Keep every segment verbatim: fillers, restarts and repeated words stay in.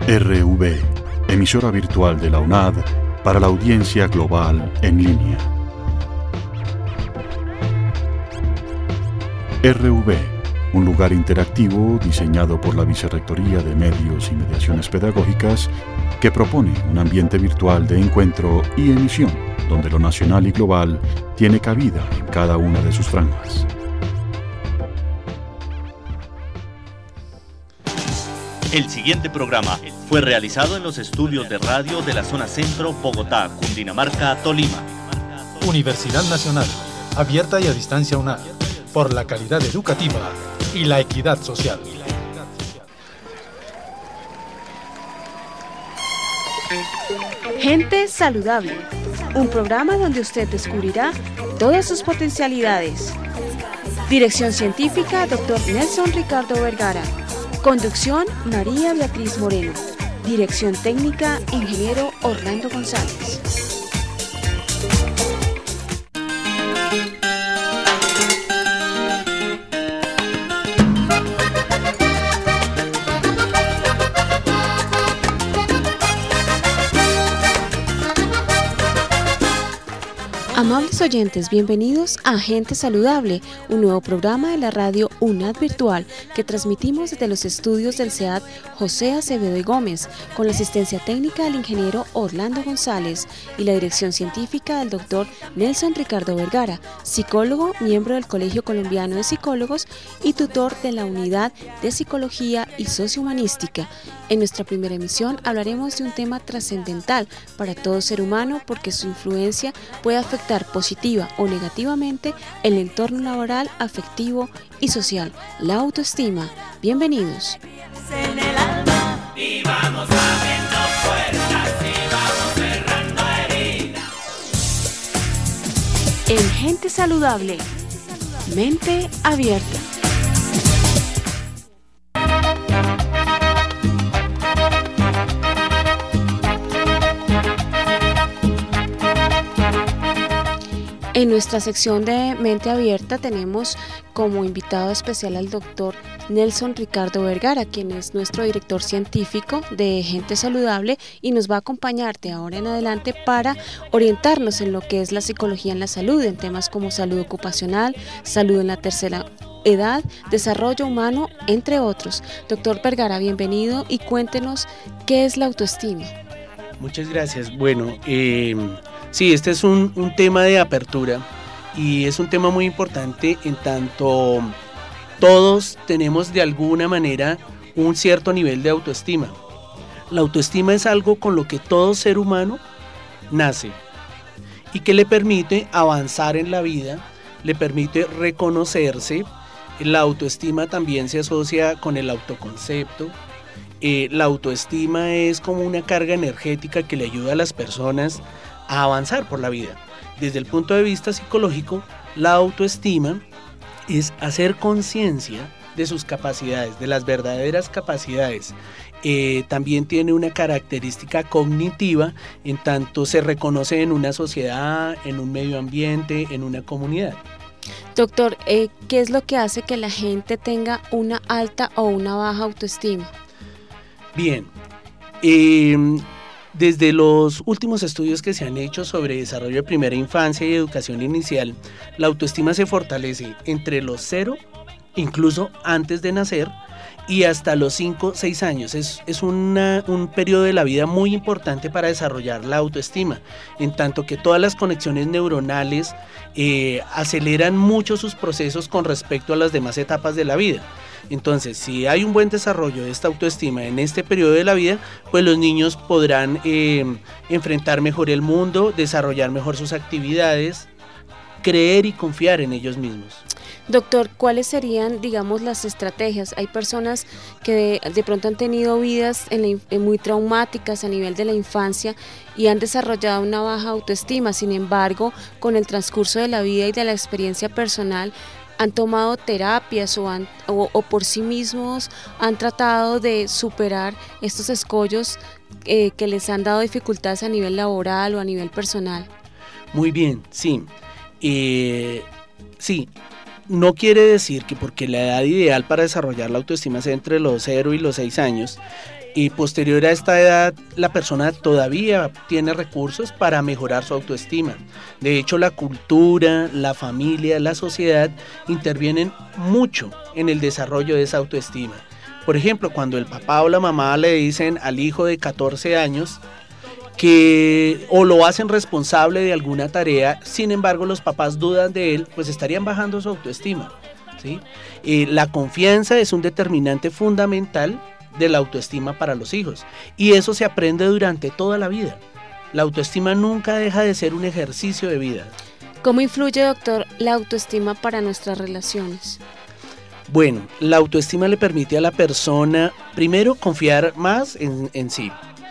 R V, emisora virtual de la UNAD para la audiencia global en línea. R V, un lugar interactivo diseñado por la Vicerrectoría de Medios y Mediaciones Pedagógicas que propone un ambiente virtual de encuentro y emisión donde lo nacional y global tiene cabida en cada una de sus franjas. El siguiente programa fue realizado en los estudios de radio de la zona centro, Bogotá, Cundinamarca, Tolima. Universidad Nacional, abierta y a distancia UNAD, por la calidad educativa y la equidad social. Gente Saludable, un programa donde usted descubrirá todas sus potencialidades. Dirección científica, doctor Nelson Ricardo Vergara. Conducción, María Beatriz Moreno. Dirección técnica, ingeniero Orlando González. Amables oyentes, bienvenidos a Gente Saludable, un nuevo programa de la radio UNAD Virtual que transmitimos desde los estudios del C E A D José Acevedo y Gómez, con la asistencia técnica del ingeniero Orlando González y la dirección científica del doctor Nelson Ricardo Vergara, psicólogo, miembro del Colegio Colombiano de Psicólogos y tutor de la Unidad de Psicología y Sociohumanística. En nuestra primera emisión hablaremos de un tema trascendental para todo ser humano porque su influencia puede afectar positiva o negativamente el entorno laboral, afectivo y social, la autoestima. Bienvenidos. En Gente Saludable, mente abierta. En nuestra sección de Mente Abierta tenemos como invitado especial al doctor Nelson Ricardo Vergara, quien es nuestro director científico de Gente Saludable y nos va a acompañar de ahora en adelante para orientarnos en lo que es la psicología en la salud, en temas como salud ocupacional, salud en la tercera edad, desarrollo humano, entre otros. Doctor Vergara, bienvenido y cuéntenos qué es la autoestima. Muchas gracias. Bueno, eh... Sí, este es un, un tema de apertura y es un tema muy importante en tanto todos tenemos de alguna manera un cierto nivel de autoestima. La autoestima es algo con lo que todo ser humano nace y que le permite avanzar en la vida, le permite reconocerse. La autoestima también se asocia con el autoconcepto. Eh, la autoestima es como una carga energética que le ayuda a las personas a avanzar por la vida. Desde el punto de vista psicológico, la autoestima es hacer conciencia de sus capacidades, de las verdaderas capacidades. Eh, también tiene una característica cognitiva, en tanto se reconoce en una sociedad, en un medio ambiente, en una comunidad. Doctor, eh, ¿qué es lo que hace que la gente tenga una alta o una baja autoestima? Bien, eh, desde los últimos estudios que se han hecho sobre desarrollo de primera infancia y educación inicial, la autoestima se fortalece entre los cero, incluso antes de nacer, y hasta los cinco o seis años. Es, es una, un periodo de la vida muy importante para desarrollar la autoestima, en tanto que todas las conexiones neuronales eh, aceleran mucho sus procesos con respecto a las demás etapas de la vida. Entonces, si hay un buen desarrollo de esta autoestima en este periodo de la vida, pues los niños podrán eh, enfrentar mejor el mundo, desarrollar mejor sus actividades, creer y confiar en ellos mismos. Doctor, ¿cuáles serían, digamos, las estrategias? Hay personas que de, de pronto han tenido vidas en la, en muy traumáticas a nivel de la infancia y han desarrollado una baja autoestima. Sin embargo, con el transcurso de la vida y de la experiencia personal, han tomado terapias o, han, o, o por sí mismos han tratado de superar estos escollos eh, que les han dado dificultades a nivel laboral o a nivel personal. Muy bien, sí. Eh, sí, no quiere decir que porque la edad ideal para desarrollar la autoestima sea entre los cero y los seis años, y posterior a esta edad la persona todavía tiene recursos para mejorar su autoestima. De hecho, la cultura, la familia, la sociedad intervienen mucho en el desarrollo de esa autoestima. Por ejemplo, cuando el papá o la mamá le dicen al hijo de catorce años que o lo hacen responsable de alguna tarea, sin embargo los papás dudan de él, pues estarían bajando su autoestima, ¿sí? Eh, la confianza es un determinante fundamental de la autoestima para los hijos, y eso se aprende durante toda la vida. La autoestima nunca deja de ser un ejercicio de vida. ¿Cómo influye, doctor, la autoestima para nuestras relaciones? Bueno, la autoestima le permite a la persona, primero, confiar más en, en sí.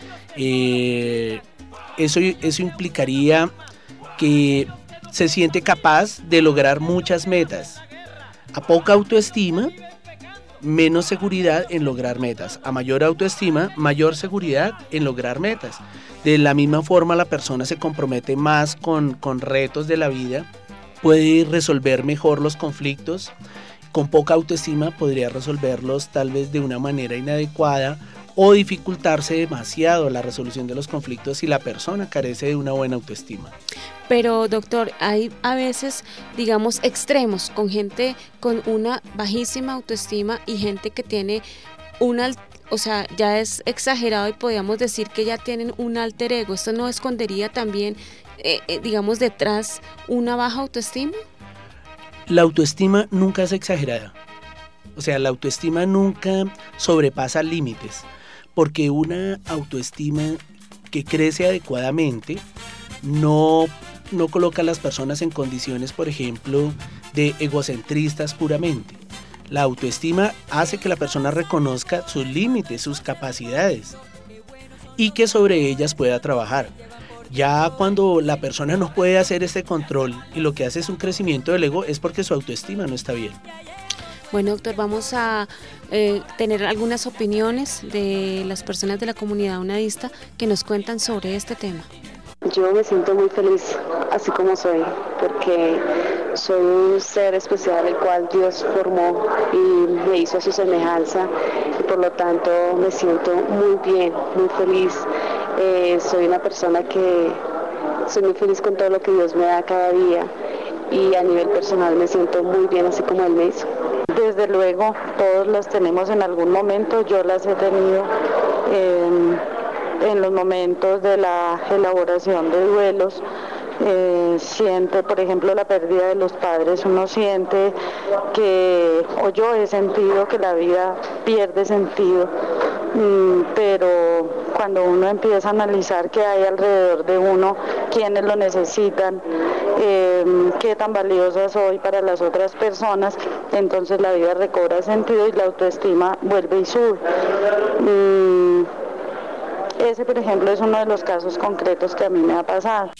Eh, eso, eso implicaría que se siente capaz de lograr muchas metas. A poca autoestima, menos seguridad en lograr metas. A mayor autoestima, mayor seguridad en lograr metas. De la misma forma, la persona se compromete más con, con retos de la vida, puede resolver mejor los conflictos. Con poca autoestima podría resolverlos tal vez de una manera inadecuada o dificultarse demasiado la resolución de los conflictos si la persona carece de una buena autoestima. Pero, doctor, hay a veces, digamos, extremos, con gente con una bajísima autoestima y gente que tiene una, o sea, ya es exagerado y podríamos decir que ya tienen un alter ego. ¿Esto no escondería también, eh, eh, digamos, detrás una baja autoestima? La autoestima nunca es exagerada. O sea, la autoestima nunca sobrepasa límites, porque una autoestima que crece adecuadamente no, no coloca a las personas en condiciones, por ejemplo, de egocentristas puramente. La autoestima hace que la persona reconozca sus límites, sus capacidades, y que sobre ellas pueda trabajar. Ya cuando la persona no puede hacer este control y lo que hace es un crecimiento del ego, es porque su autoestima no está bien. Bueno, doctor, vamos a eh, tener algunas opiniones de las personas de la comunidad unadista que nos cuentan sobre este tema. Yo me siento muy feliz así como soy, porque soy un ser especial el cual Dios formó y me hizo a su semejanza, y por lo tanto me siento muy bien, muy feliz. Eh, soy una persona que soy muy feliz con todo lo que Dios me da cada día, y a nivel personal me siento muy bien así como Él me hizo. Desde luego, todos las tenemos en algún momento, yo las he tenido en, en los momentos de la elaboración de duelos. Eh, siente, por ejemplo, la pérdida de los padres, uno siente que, o yo he sentido que la vida pierde sentido, mm, pero cuando uno empieza a analizar qué hay alrededor de uno, quiénes lo necesitan, eh, qué tan valiosa soy para las otras personas, entonces la vida recobra sentido y la autoestima vuelve y sube. Mm, ese, por ejemplo, es uno de los casos concretos que a mí me ha pasado.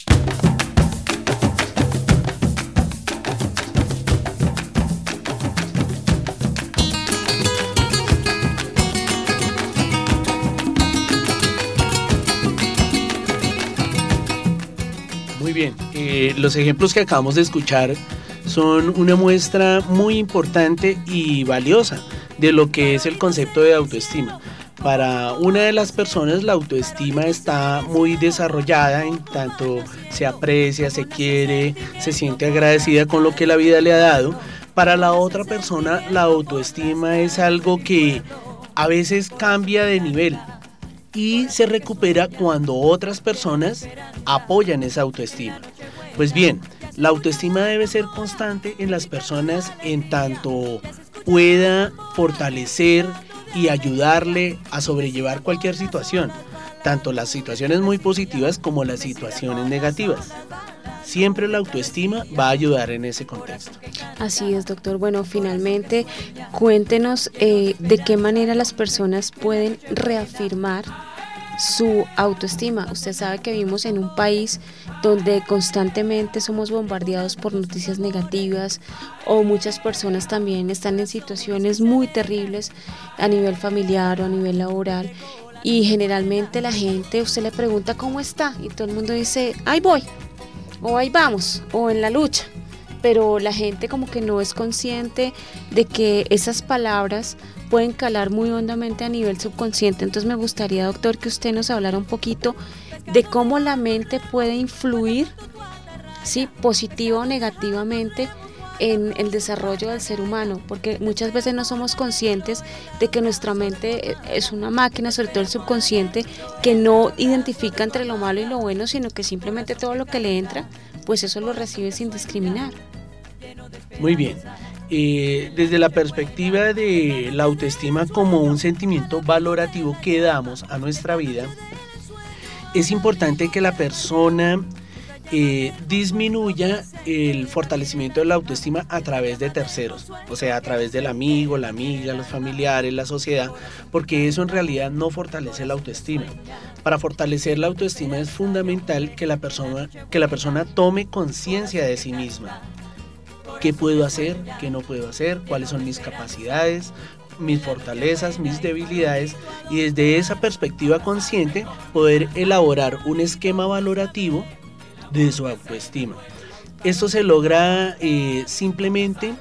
Muy bien, eh, los ejemplos que acabamos de escuchar son una muestra muy importante y valiosa de lo que es el concepto de autoestima. Para una de las personas la autoestima está muy desarrollada, en tanto se aprecia, se quiere, se siente agradecida con lo que la vida le ha dado. Para la otra persona la autoestima es algo que a veces cambia de nivel y se recupera cuando otras personas apoyan esa autoestima. Pues bien, la autoestima debe ser constante en las personas en tanto pueda fortalecer y ayudarle a sobrellevar cualquier situación, tanto las situaciones muy positivas como las situaciones negativas. Siempre la autoestima va a ayudar en ese contexto. Así es, doctor. Bueno, finalmente, cuéntenos eh, de qué manera las personas pueden reafirmar su autoestima. Usted sabe que vivimos en un país donde constantemente somos bombardeados por noticias negativas, o muchas personas también están en situaciones muy terribles a nivel familiar o a nivel laboral, y generalmente la gente, usted le pregunta cómo está y todo el mundo dice ahí voy, o ahí vamos, o en la lucha. pero la gente como que no es consciente de que esas palabras pueden calar muy hondamente a nivel subconsciente. Entonces me gustaría, doctor, que usted nos hablara un poquito de cómo la mente puede influir, ¿sí?, positiva o negativamente en el desarrollo del ser humano, porque muchas veces no somos conscientes de que nuestra mente es una máquina, sobre todo el subconsciente, que no identifica entre lo malo y lo bueno, sino que simplemente todo lo que le entra, pues eso lo recibe sin discriminar. Muy bien. Eh, desde la perspectiva de la autoestima como un sentimiento valorativo que damos a nuestra vida, es importante que la persona Eh, disminuya el fortalecimiento de la autoestima a través de terceros, o sea, a través del amigo, la amiga, los familiares, la sociedad, porque eso en realidad no fortalece la autoestima. Para fortalecer la autoestima es fundamental que la persona, que la persona tome conciencia de sí misma. ¿Qué puedo hacer? ¿Qué no puedo hacer? ¿Cuáles son mis capacidades? Mis fortalezas, mis debilidades, y desde esa perspectiva consciente poder elaborar un esquema valorativo de su autoestima. Esto se logra eh, simplemente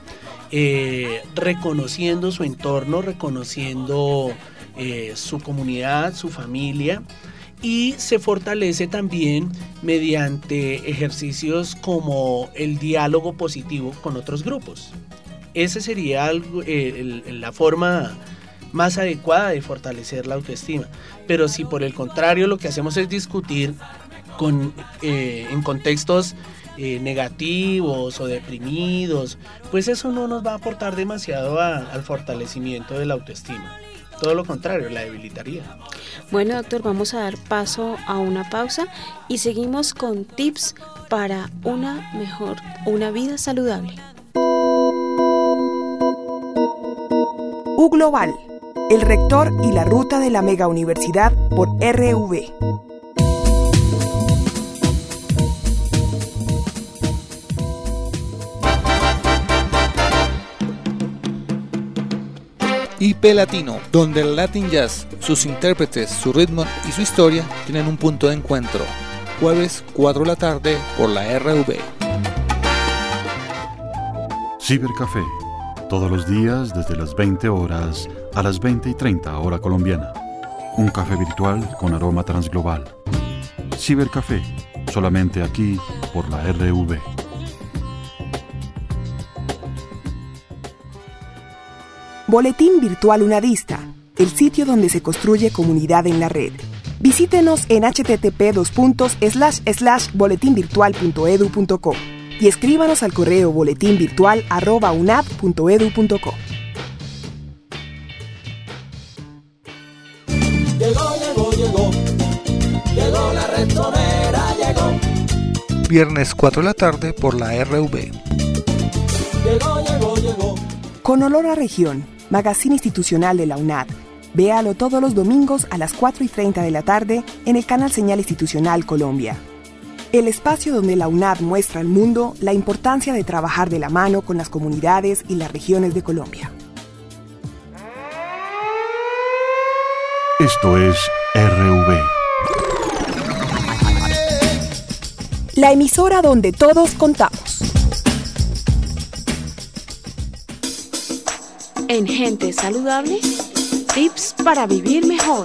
eh, reconociendo su entorno, reconociendo eh, su comunidad, su familia, y se fortalece también mediante ejercicios como el diálogo positivo con otros grupos. Esa sería algo, eh, el, la forma más adecuada de fortalecer la autoestima. Pero si por el contrario lo que hacemos es discutir Con, eh, en contextos eh, negativos o deprimidos, pues eso no nos va a aportar demasiado a, al fortalecimiento de la autoestima. Todo lo contrario, la debilitaría. Bueno, doctor, vamos a dar paso a una pausa y seguimos con tips para una mejor, una vida saludable. U Global, el rector y la ruta de la mega universidad por R V. I P Latino, donde el Latin Jazz, sus intérpretes, su ritmo y su historia tienen un punto de encuentro. Jueves, cuatro de la tarde, por la R V. Cibercafé, todos los días desde las veinte horas a las veinte y treinta hora colombiana. Un café virtual con aroma transglobal. Cibercafé, solamente aquí por la R V. Boletín Virtual UNADista, el sitio donde se construye comunidad en la red. Visítenos en hache te te pe dos puntos slash slash boletín virtual punto edu punto co y escríbanos al correo boletinvirtual arroba unad punto edu punto co. Llegó, llegó, llegó, llegó la Restonera, llegó. Viernes cuatro de la tarde por la R V. Llegó, llegó, llegó. Con olor a región, magazine institucional de la UNAD. Véalo todos los domingos a las cuatro y treinta de la tarde en el canal Señal Institucional Colombia. El espacio donde la UNAD muestra al mundo la importancia de trabajar de la mano con las comunidades y las regiones de Colombia. Esto es R V. La emisora donde todos contamos. En Gente Saludable, tips para vivir mejor.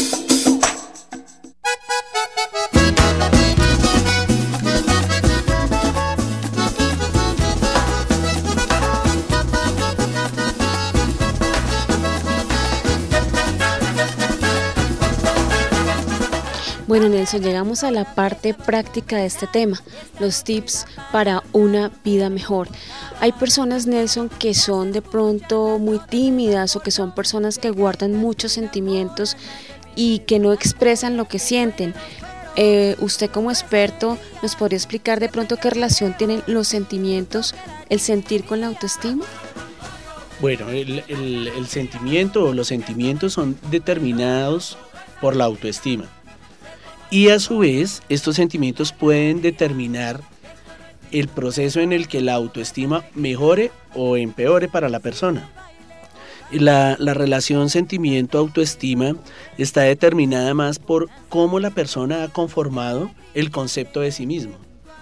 Bueno, Nelson, llegamos a la parte práctica de este tema, los tips para una vida mejor. Hay personas, Nelson, que son de pronto muy tímidas o que son personas que guardan muchos sentimientos y que no expresan lo que sienten. Eh, usted como experto, ¿nos podría explicar de pronto qué relación tienen los sentimientos, el sentir con la autoestima? Bueno, el, el, el sentimiento o los sentimientos son determinados por la autoestima. Y a su vez, estos sentimientos pueden determinar el proceso en el que la autoestima mejore o empeore para la persona. La, la relación sentimiento-autoestima está determinada más por cómo la persona ha conformado el concepto de sí mismo.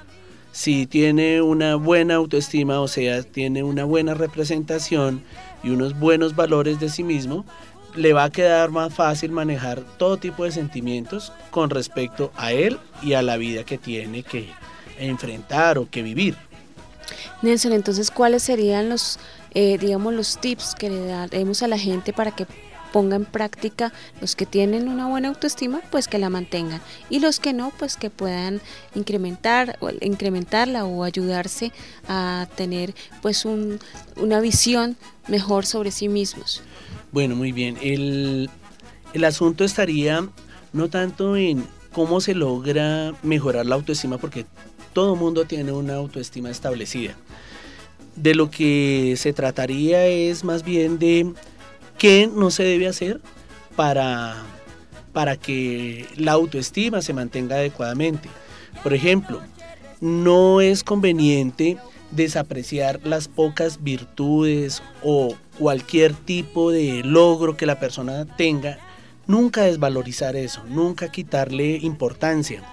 Si tiene una buena autoestima, o sea, tiene una buena representación y unos buenos valores de sí mismo, le va a quedar más fácil manejar todo tipo de sentimientos con respecto a él y a la vida que tiene que enfrentar o que vivir. Nelson, entonces, ¿cuáles serían los, eh, digamos, los tips que le daremos a la gente para que ponga en práctica? Los que tienen una buena autoestima, pues que la mantengan, y los que no, pues que puedan incrementar incrementarla o ayudarse a tener pues un, una visión mejor sobre sí mismos. Bueno, muy bien. El, el asunto estaría no tanto en cómo se logra mejorar la autoestima, porque todo mundo tiene una autoestima establecida. De lo que se trataría es más bien de qué no se debe hacer para, para que la autoestima se mantenga adecuadamente. Por ejemplo, no es conveniente desapreciar las pocas virtudes o cualquier tipo de logro que la persona tenga. Nunca desvalorizar eso, nunca quitarle importancia.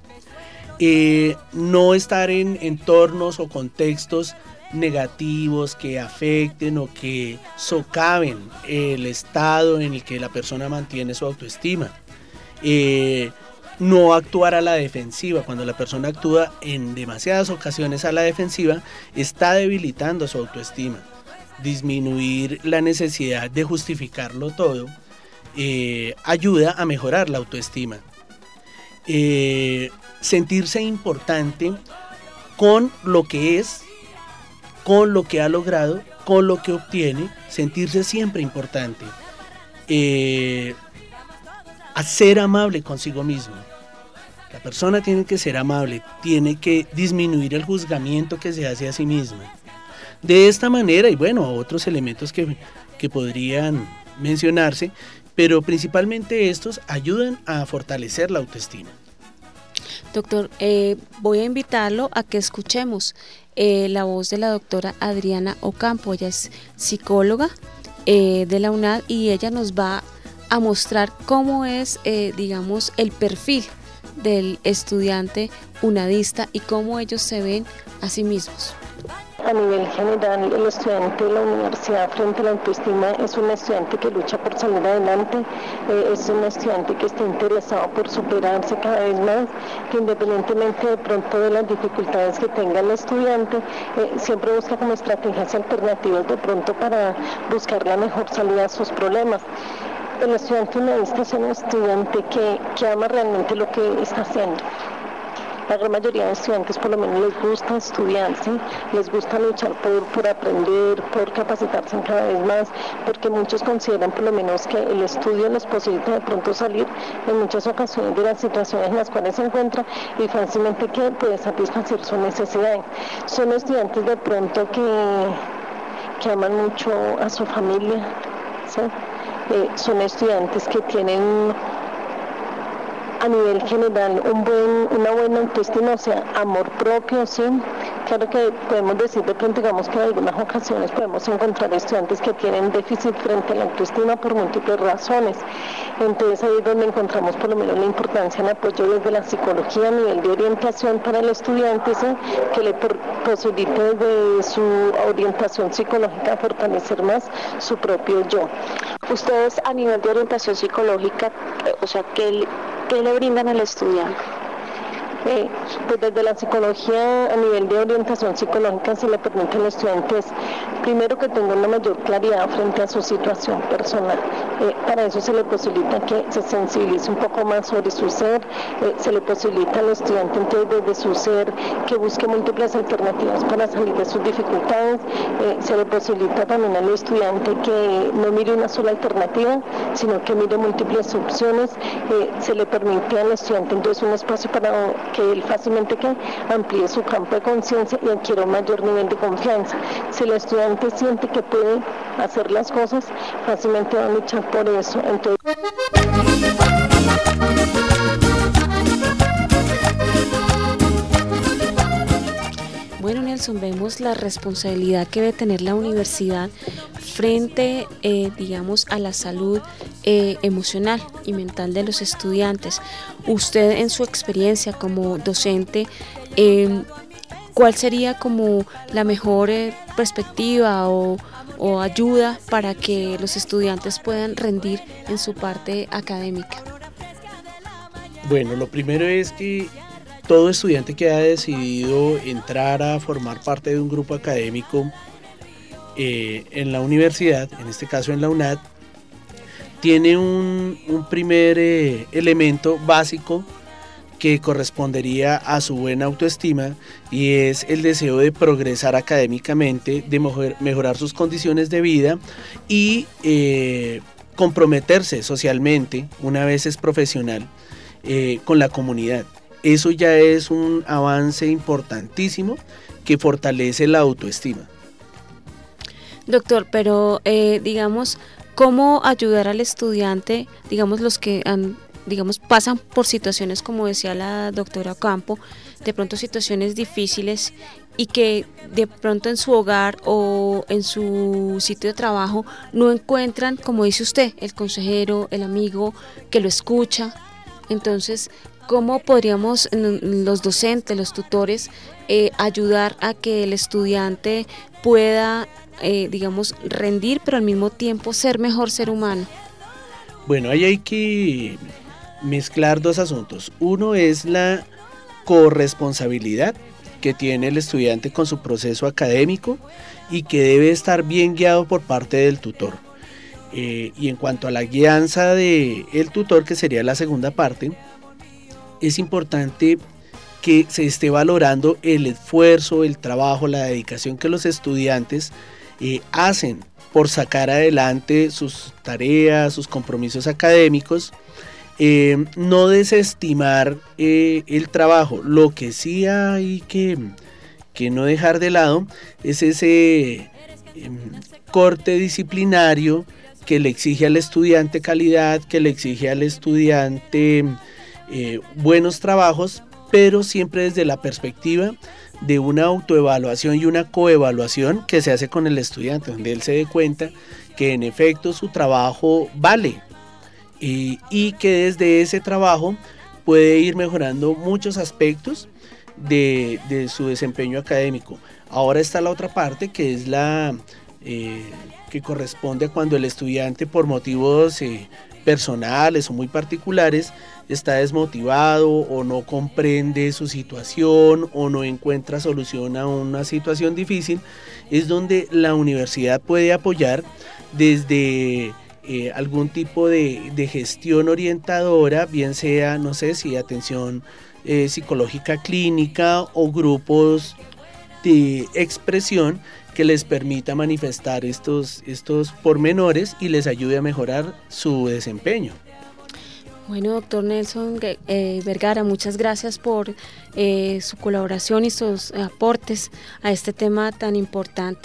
Eh, no estar en entornos o contextos negativos que afecten o que socaven el estado en el que la persona mantiene su autoestima. Eh, no actuar a la defensiva. Cuando la persona actúa en demasiadas ocasiones a la defensiva, está debilitando su autoestima. Disminuir la necesidad de justificarlo todo eh, ayuda a mejorar la autoestima. Eh, sentirse importante con lo que es, con lo que ha logrado, con lo que obtiene, sentirse siempre importante. Eh, a ser amable consigo mismo. La persona tiene que ser amable, tiene que disminuir el juzgamiento que se hace a sí misma. De esta manera, y bueno, otros elementos que, que podrían mencionarse, pero principalmente estos ayudan a fortalecer la autoestima. Doctor, eh, voy a invitarlo a que escuchemos eh, la voz de la doctora Adriana Ocampo. Ella es psicóloga eh, de la UNAD y ella nos va a mostrar cómo es, eh, digamos, el perfil del estudiante unadista y cómo ellos se ven a sí mismos. A nivel general, el estudiante de la universidad frente a la autoestima es un estudiante que lucha por salir adelante, eh, es un estudiante que está interesado por superarse cada vez más, que independientemente de pronto de las dificultades que tenga el estudiante, eh, siempre busca como estrategias alternativas de pronto para buscar la mejor salida a sus problemas. El estudiante unadista es un estudiante que, que ama realmente lo que está haciendo. La gran mayoría de estudiantes por lo menos les gusta estudiar, ¿sí? Les gusta luchar por, por aprender, por capacitarse cada vez más, porque muchos consideran por lo menos que el estudio les posibilita de pronto salir en muchas ocasiones de las situaciones en las cuales se encuentran y fácilmente que puede satisfacer sus necesidades. Son estudiantes de pronto que, que aman mucho a su familia, ¿sí? Eh, son estudiantes que tienen a nivel general un buen, una buena autoestima, o sea, amor propio, sí. Claro que podemos decir de pronto, digamos que en algunas ocasiones podemos encontrar estudiantes que tienen déficit frente a la autoestima por múltiples razones. Entonces ahí es donde encontramos por lo menos la importancia en apoyo desde la psicología a nivel de orientación para el estudiante, ¿sí? Que le por, posibilite desde su orientación psicológica fortalecer más su propio yo. Ustedes a nivel de orientación psicológica, o sea, ¿qué, qué le brindan al estudiante? Eh, pues desde la psicología, a nivel de orientación psicológica, se le permite al estudiante es, primero que tenga una mayor claridad frente a su situación personal. Eh, para eso se le posibilita que se sensibilice un poco más sobre su ser, eh, se le posibilita al estudiante entonces desde su ser que busque múltiples alternativas para salir de sus dificultades, eh, se le posibilita también al estudiante que no mire una sola alternativa, sino que mire múltiples opciones, eh, se le permite al estudiante entonces un espacio para que él fácilmente que amplíe su campo de conciencia y adquiera un mayor nivel de confianza. Si el estudiante siente que puede hacer las cosas, fácilmente va a luchar por eso. Entonces... Bueno, Nelson, vemos la responsabilidad que debe tener la universidad frente, eh, digamos, a la salud eh, emocional y mental de los estudiantes. Usted, en su experiencia como docente, eh, ¿cuál sería como la mejor eh, perspectiva o, o ayuda para que los estudiantes puedan rendir en su parte académica? Bueno, lo primero es que todo estudiante que haya decidido entrar a formar parte de un grupo académico eh, en la universidad, en este caso en la UNAD, tiene un, un primer eh, elemento básico que correspondería a su buena autoestima, y es el deseo de progresar académicamente, de mejor, mejorar sus condiciones de vida y eh, comprometerse socialmente, una vez es profesional, eh, con la comunidad. Eso ya es un avance importantísimo que fortalece la autoestima. Doctor, pero eh, digamos, ¿cómo ayudar al estudiante, digamos los que han, digamos, pasan por situaciones como decía la doctora Ocampo, de pronto situaciones difíciles y que de pronto en su hogar o en su sitio de trabajo no encuentran, como dice usted, el consejero, el amigo que lo escucha? Entonces, ¿cómo podríamos los docentes, los tutores, eh, ayudar a que el estudiante pueda, eh, digamos, rendir, pero al mismo tiempo ser mejor ser humano? Bueno, ahí hay que mezclar dos asuntos. Uno es la corresponsabilidad que tiene el estudiante con su proceso académico y que debe estar bien guiado por parte del tutor. Eh, y en cuanto a la guianza del tutor, que sería la segunda parte, es importante que se esté valorando el esfuerzo, el trabajo, la dedicación que los estudiantes eh, hacen por sacar adelante sus tareas, sus compromisos académicos. Eh, no desestimar eh, el trabajo. Lo que sí hay que, que no dejar de lado es ese eh, corte disciplinario que le exige al estudiante calidad, que le exige al estudiante eh, buenos trabajos, pero siempre desde la perspectiva de una autoevaluación y una coevaluación que se hace con el estudiante, donde él se dé cuenta que en efecto su trabajo vale. Y, y que desde ese trabajo puede ir mejorando muchos aspectos de, de su desempeño académico. Ahora está la otra parte, que es la eh, que corresponde a cuando el estudiante, por motivos eh, personales o muy particulares, está desmotivado o no comprende su situación o no encuentra solución a una situación difícil. Es donde la universidad puede apoyar desde Eh, algún tipo de, de gestión orientadora, bien sea, no sé si atención eh, psicológica clínica o grupos de expresión que les permita manifestar estos, estos pormenores y les ayude a mejorar su desempeño. Bueno, doctor Nelson eh, Vergara, muchas gracias por eh, su colaboración y sus aportes a este tema tan importante.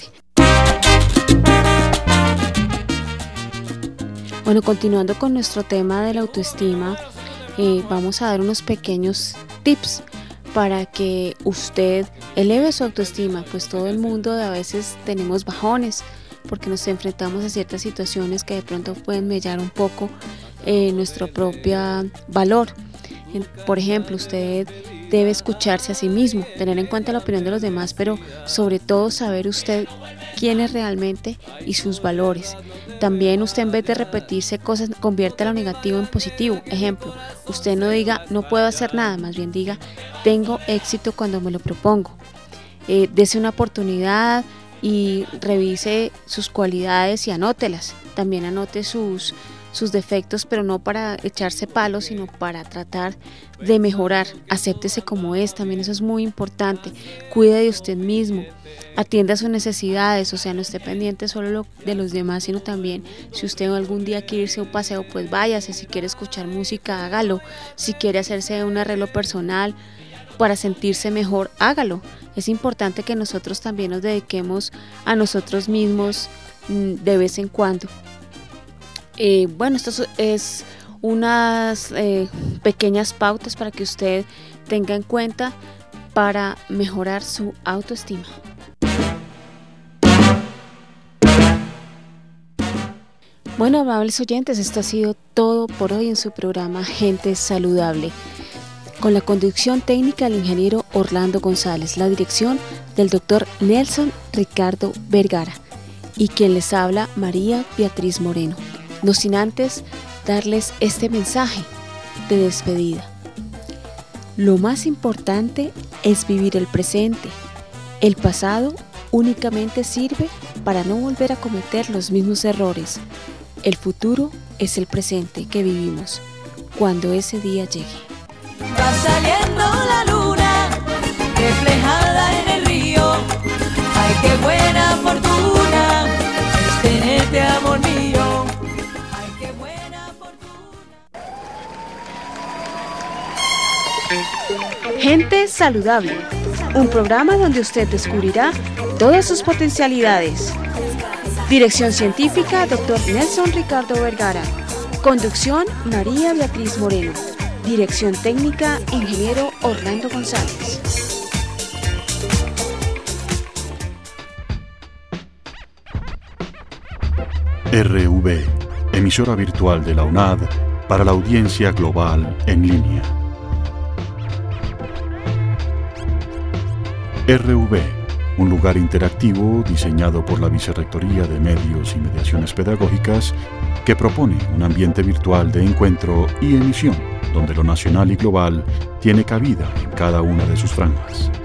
Bueno, continuando con nuestro tema de la autoestima, eh, vamos a dar unos pequeños tips para que usted eleve su autoestima, pues todo el mundo a veces tenemos bajones porque nos enfrentamos a ciertas situaciones que de pronto pueden mellar un poco eh, nuestro propio valor. Por ejemplo, usted debe escucharse a sí mismo, tener en cuenta la opinión de los demás, pero sobre todo saber usted quién es realmente y sus valores. También usted, en vez de repetirse cosas, convierte lo negativo en positivo. Ejemplo, usted no diga no puedo hacer nada, más bien diga tengo éxito cuando me lo propongo. Eh, dese una oportunidad y revise sus cualidades y anótelas. También anote sus sus defectos, pero no para echarse palos, sino para tratar de mejorar. Acéptese como es, también eso es muy importante. Cuide de usted mismo, atienda sus necesidades, o sea, no esté pendiente solo de los demás, sino también si usted algún día quiere irse a un paseo, pues váyase. Si quiere escuchar música, hágalo. Si quiere hacerse un arreglo personal para sentirse mejor, hágalo. Es importante que nosotros también nos dediquemos a nosotros mismos de vez en cuando. Eh, bueno, esto es unas eh, pequeñas pautas para que usted tenga en cuenta para mejorar su autoestima. Bueno, amables oyentes, esto ha sido todo por hoy en su programa Gente Saludable. con la conducción técnica del ingeniero Orlando González, la dirección del doctor Nelson Ricardo Vergara y quien les habla María Beatriz Moreno. No sin antes darles este mensaje de despedida. Lo más importante es vivir el presente. El pasado únicamente sirve para no volver a cometer los mismos errores. El futuro es el presente que vivimos cuando ese día llegue. Va saliendo la luna reflejada en el río. Ay, qué buena fortuna es tenerte, amor mío. Ay, qué buena fortuna. Gente Saludable, un programa donde usted descubrirá todas sus potencialidades. Dirección científica, doctor Nelson Ricardo Vergara. Conducción, María Beatriz Moreno. Dirección técnica, ingeniero Orlando González. R V, emisora virtual de la UNAD para la audiencia global en línea. R V, un lugar interactivo diseñado por la Vicerrectoría de Medios y Mediaciones Pedagógicas que propone un ambiente virtual de encuentro y emisión donde lo nacional y global tiene cabida en cada una de sus franjas.